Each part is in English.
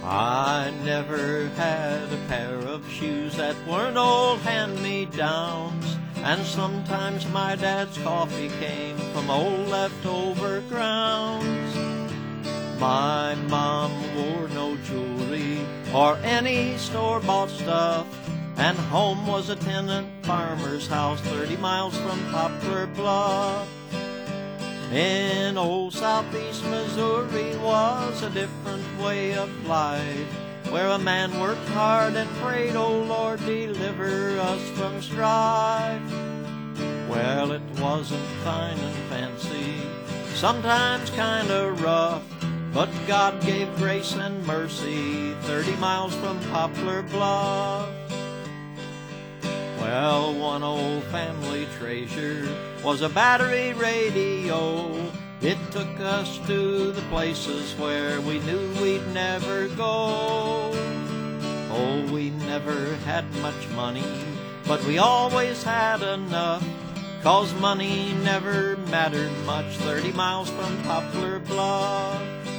I never had a pair of shoes that weren't old hand-me-downs, and sometimes my dad's coffee came from old leftover grounds. My mom wore no jewelry or any store-bought stuff, and home was a tenant farmer's house 30 miles from Poplar Bluff. In old southeast Missouri was a different way of life, where a man worked hard and prayed, "Oh Lord, deliver us from strife." Well, it wasn't fine and fancy, sometimes kinda rough, but God gave grace and mercy 30 miles from Poplar Bluff. Well, one old family treasure was a battery radio. It took us to the places where we knew we'd never go. Oh, we never had much money, but we always had enough, 'cause money never mattered much 30 miles from Poplar Bluff.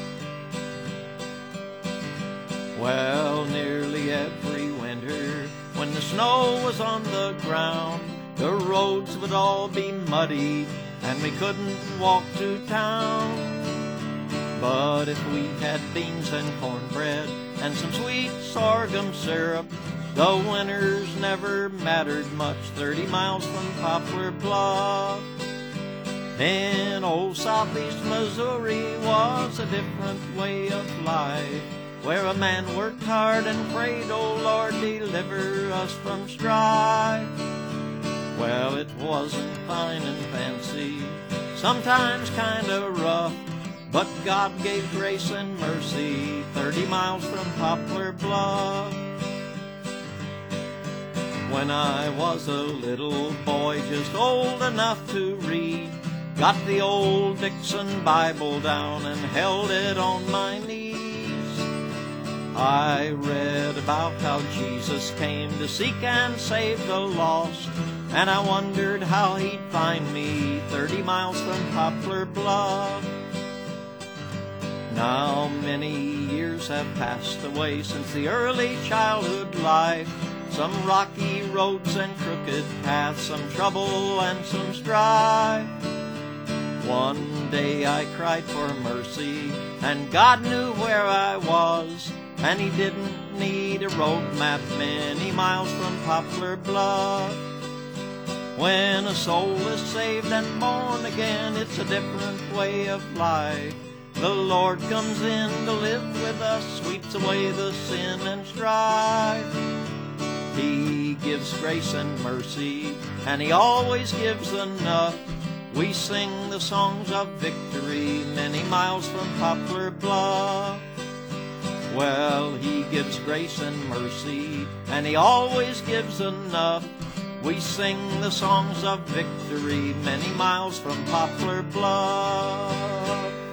Well, nearly every winter, when the snow was on the ground, the roads would all be muddy and we couldn't walk to town. But if we had beans and cornbread and some sweet sorghum syrup, the winters never mattered much 30 miles from Poplar Bluff. In old southeast Missouri was a different way of life, where a man worked hard and prayed, "Oh Lord, deliver us from strife." Well, it wasn't fine and fancy, sometimes kinda rough, but God gave grace and mercy 30 miles from Poplar Bluff. When I was a little boy, just old enough to read, got the old Dixon Bible down and held it on my knees. I read about how Jesus came to seek and save the lost, and I wondered how he'd find me 30 miles from Poplar Bluff. Now many years have passed away since the early childhood life, some rocky roads and crooked paths, some trouble and some strife. One day I cried for mercy, and God knew where I was, and he didn't need a road map many miles from Poplar Bluff. When a soul is saved and born again, it's a different way of life. The Lord comes in to live with us, sweeps away the sin and strife. He gives grace and mercy, and he always gives enough. We sing the songs of victory many miles from Poplar Bluff. Well, he gives grace and mercy, and he always gives enough. We sing the songs of victory many miles from Poplar Bluff.